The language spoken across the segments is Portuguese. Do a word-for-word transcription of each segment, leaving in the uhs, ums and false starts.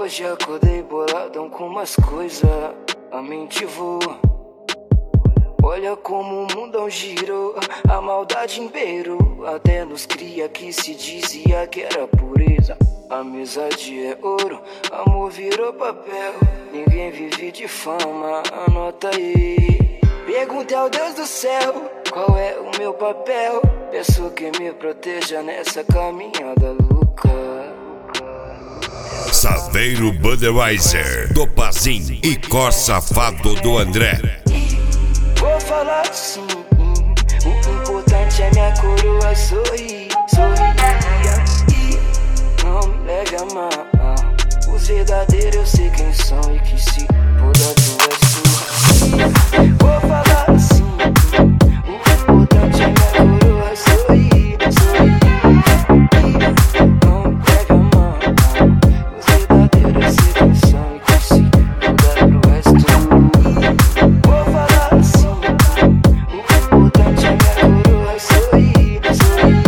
Hoje acordei boladão com umas coisas, a mente voa. Olha como o mundão girou, a maldade imperou. Até nos cria que se dizia que era pureza. Amizade é ouro, amor virou papel. Ninguém vive de fama, anota aí. Pergunte ao Deus do céu, qual é o meu papel? Peço que me proteja nessa caminhada louca. Saveiro Budweiser, do Pazin e Cor Safado do André. Vou falar sim, o importante é minha coroa sorrir, sorrir. Não me leve a mal, os verdadeiros eu sei quem são e que se foda tu és sua. Vou falar sim, o importante é minha coroa sorrir, sorrir. Não me leve a mal, os verdadeiros eu sei quem são e que se foda tu és tu. Vou falar assim, o importante é minha coroa sorrir, sorrir.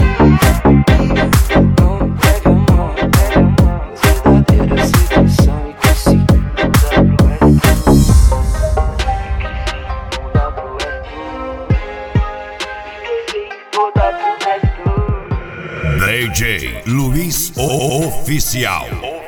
Não pega a mão, pega a mão, os verdadeiros eu sei quem são e que se mudar pro resto. Mudar pro resto. Mudar pro resto. D J Luiz Oficial.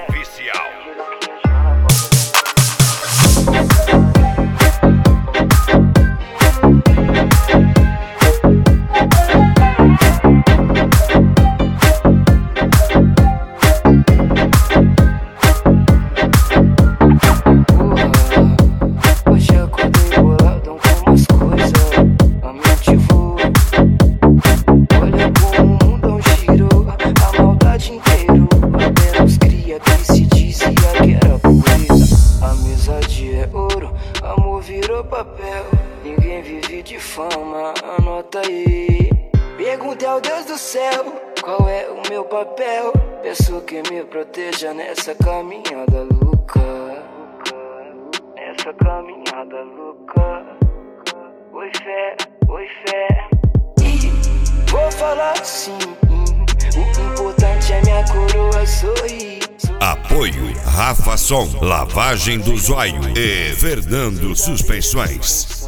Hoje acordei boladão com umas coisas, a mente voa. Olha como o mundão girou, a maldade inteirou. Até nos cria que se dizia que era pureza. Amizade é ouro, amor virou papel. Ninguém vive de fama, anota aí. Pergunte ao Deus do céu, qual é o meu papel? Peço que me proteja nessa caminhada louca. Nessa caminhada louca. Oi fé, oi fé. E vou falar sim, o importante é minha coroa sorrir. Apoio Rafa Som, Lavagem do Zóio e Fernando Suspensões.